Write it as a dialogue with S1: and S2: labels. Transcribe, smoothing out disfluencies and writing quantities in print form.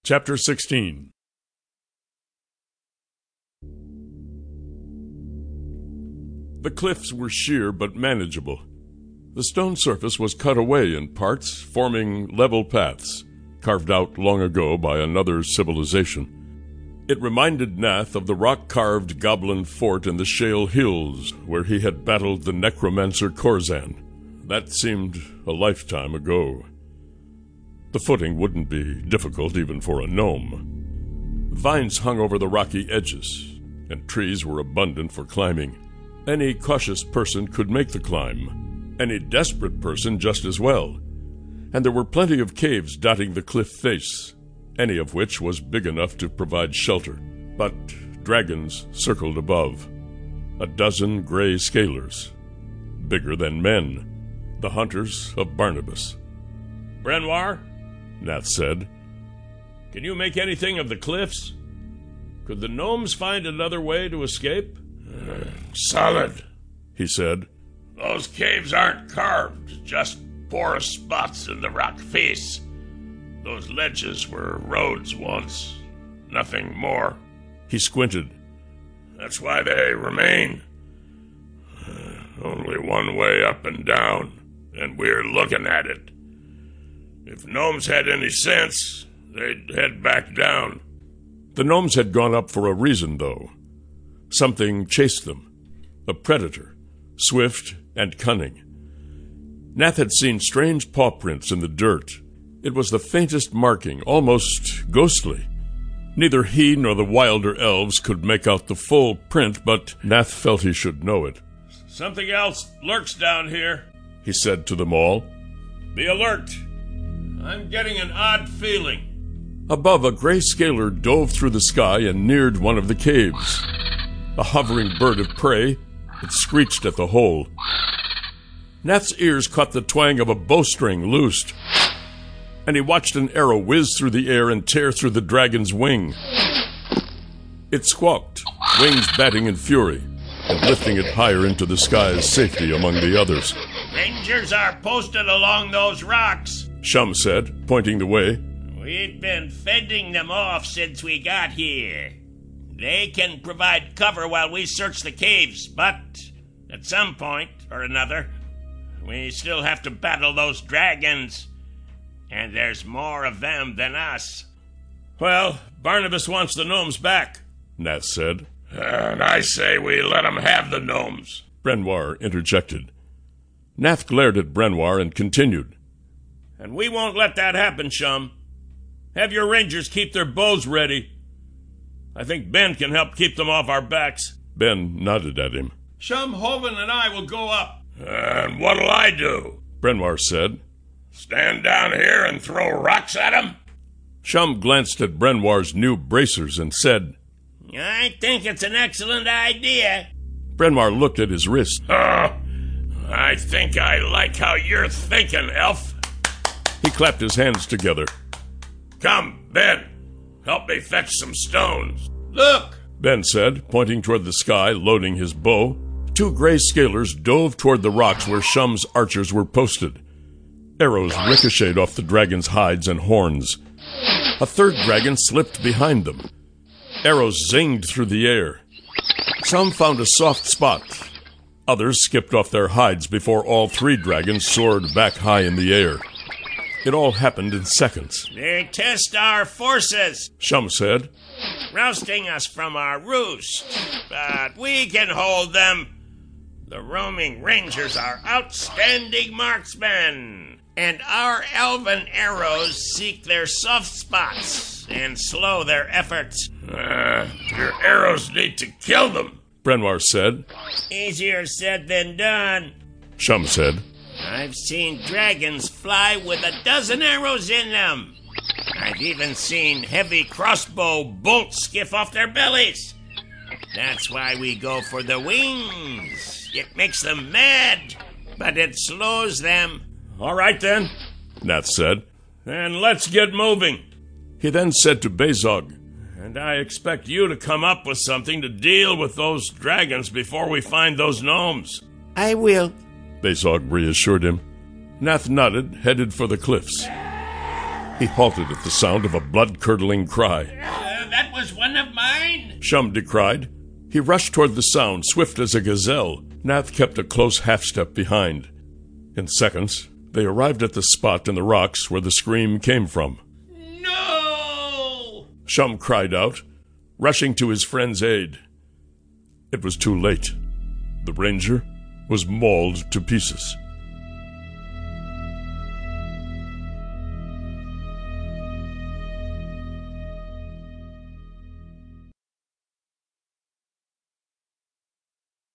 S1: Chapter 16. The cliffs were sheer but manageable. The stone surface was cut away in parts, forming level paths, carved out long ago by another civilization. It reminded Nath of the rock-carved goblin fort in the Shale Hills, where he had battled the necromancer Khorzan. That seemed a lifetime ago. The footing wouldn't be difficult even for a gnome. Vines hung over the rocky edges, and trees were abundant for climbing. Any cautious person could make the climb, any desperate person just as well. And there were plenty of caves dotting the cliff face, any of which was big enough to provide shelter. But dragons circled above, a dozen gray scalers, bigger than men, the hunters of Barnabas.
S2: "Brenoir,"
S1: Nath said,
S2: "can you make anything of the cliffs? Could the gnomes find another way to escape?"
S3: "Solid,"
S1: he said.
S3: "Those caves aren't carved, just porous spots in the rock face. Those ledges were roads once, nothing more.
S1: He squinted.
S3: That's why they remain. Only one way up and down, and we're looking at it. If gnomes had any sense, they'd head back down."
S1: The gnomes had gone up for a reason, though. Something chased them. A predator, swift and cunning. Nath had seen strange paw prints in the dirt. It was the faintest marking, almost ghostly. Neither he nor the wilder elves could make out the full print, but Nath felt he should know it.
S2: "Something else lurks down here,"
S1: he said to them all.
S2: "Be alert. I'm getting an odd feeling."
S1: Above, a gray scaler dove through the sky and neared one of the caves. A hovering bird of prey, it screeched at the hole. Nath's ears caught the twang of a bowstring loosed, and he watched an arrow whiz through the air and tear through the dragon's wing. It squawked, wings batting in fury, and lifting it higher into the sky's safety among the others.
S4: "Rangers are posted along those rocks,"
S1: Shum said, pointing the way.
S4: "We've been fending them off since we got here. They can provide cover while we search the caves, but at some point or another, we still have to battle those dragons. And there's more of them than us."
S2: "Well, Barnabas wants the gnomes back,"
S1: Nath said.
S3: "And I say we let 'em have the gnomes,"
S1: Brenoir interjected. Nath glared at Brenoir and continued.
S2: "And we won't let that happen, Shum. Have your rangers keep their bows ready. I think Ben can help keep them off our backs."
S1: Ben nodded at him.
S2: "Shum, Hoven, and I will go up."
S3: "And what'll I do?"
S1: Brenoir said.
S3: "Stand down here and throw rocks at 'em?"
S1: Shum glanced at Brenoir's new bracers and said,
S4: "I think it's an excellent idea."
S1: Brenoir looked at his wrist.
S3: "Oh, I think I like how you're thinking, elf."
S1: He clapped his hands together.
S3: "Come, Ben, help me fetch some stones."
S2: "Look,"
S1: Ben said, pointing toward the sky, loading his bow. Two gray scalers dove toward the rocks where Shum's archers were posted. Arrows ricocheted off the dragon's hides and horns. A third dragon slipped behind them. Arrows zinged through the air. Some found a soft spot. Others skipped off their hides before all three dragons soared back high in the air. It all happened in seconds.
S4: "They test our forces,"
S1: Shum said.
S4: "rousting us from our roost. But we can hold them. The roaming rangers are outstanding marksmen, and our elven arrows seek their soft spots and slow their efforts."
S3: Your arrows need to kill them,"
S1: Brenoir said.
S4: "Easier said than done.
S1: Shum said.
S4: I've seen dragons fly with a dozen arrows in them. I've even seen heavy crossbow bolts skiff off their bellies. That's why we go for the wings. It makes them mad, but it slows them."
S2: "All right, then,"
S1: Nath said.
S2: "and let's get moving."
S1: He then said to Bezog,
S2: "And I expect you to come up with something to deal with those dragons before we find those gnomes."
S4: "I will."
S1: Bezog reassured him. Nath nodded, headed for the cliffs. He halted at the sound of a blood-curdling cry.
S4: That was one of mine!
S1: Shum decried. He rushed toward the sound, swift as a gazelle. Nath kept a close half-step behind. In seconds, they arrived at the spot in the rocks where the scream came from.
S4: No!
S1: Shum cried out, rushing to his friend's aid. It was too late. The ranger was mauled to pieces.